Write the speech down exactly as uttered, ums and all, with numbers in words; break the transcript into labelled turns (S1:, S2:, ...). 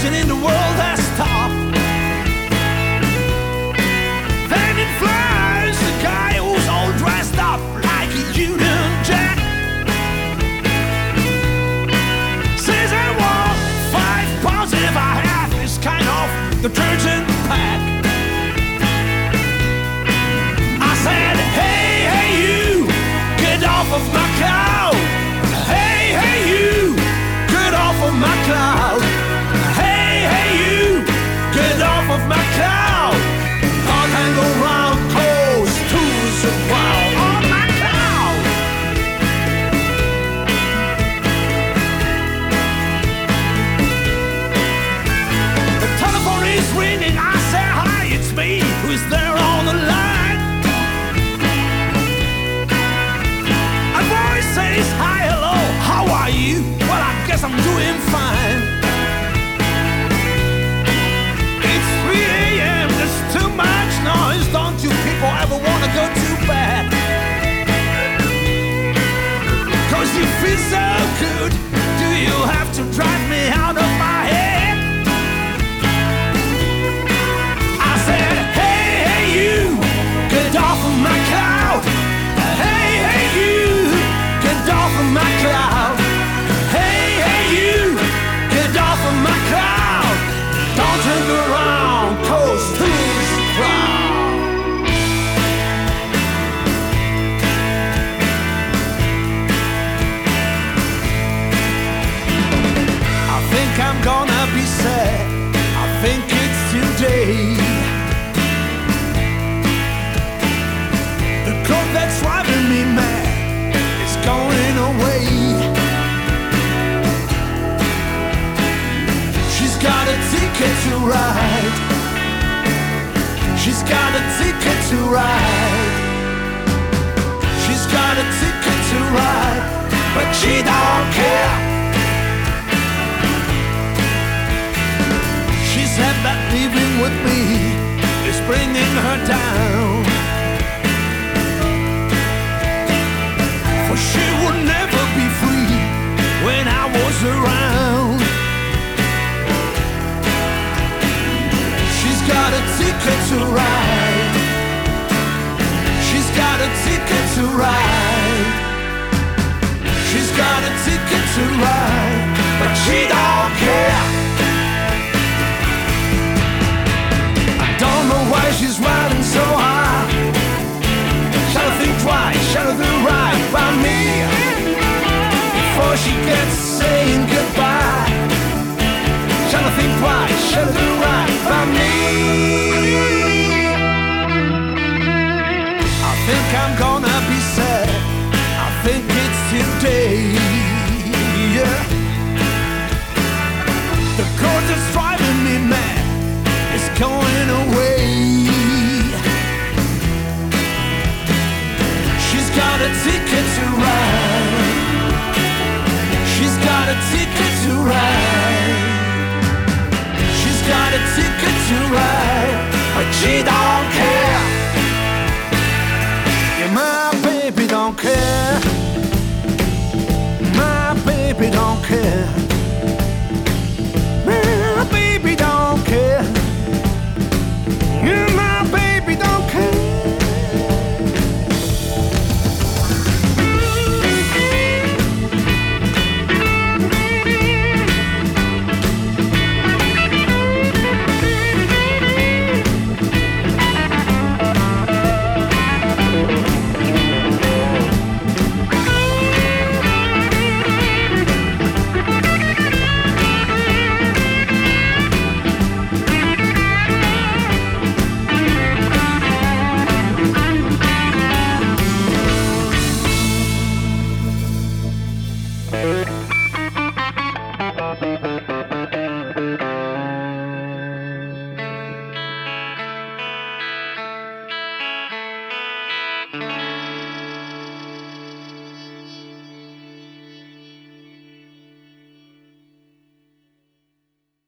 S1: nothing in the world has stopped. Then it flies the guy who's all dressed up like a Union Jack. Says I want five pounds if I have this kind of detergent pack. I said, hey, hey you, get off of my cloud. Hey, hey you, get off of my cloud. Hey, hey you, get off of my cloud. I can go round close to the ground on my cloud. The telephone is ringing. I say, hi, it's me. Who's there on the line? A voice says, hi, hello, how are you? Well, I guess I'm doing fine. It's three a.m., there's too much noise. Don't you people ever want to go to bed? Cause you feel so good. Do you have to drive me out of my head? I said, hey, hey you, get off of my cloud. Hey, hey you, get off of my cloud. Hey, hey you, get off of my cloud. Don't turn around, close to the crowd. I think I'm gonna be sad. I think it's today. The coat that's driving me mad is going away. She's got a ticket to ride. She's got a ticket to ride. She's got a ticket to ride, but she don't care. She said that living with me is bringing her down. For she would never be free when I was around. She's got a ticket to ride. She's got a ticket to ride. She's got a ticket to ride, but she don't care. I don't know why she's riding so high. Shall I think twice, shall I do right by me before she gets saying goodbye? Shall I think twice, shall I do right by me? I think I'm gonna be sad. I think it's today. Yeah. The chord that's driving me mad is going away. She's got a ticket to ride. She's got a ticket to ride. She's got a ticket to ride, but she don't care. Yeah, my baby don't care.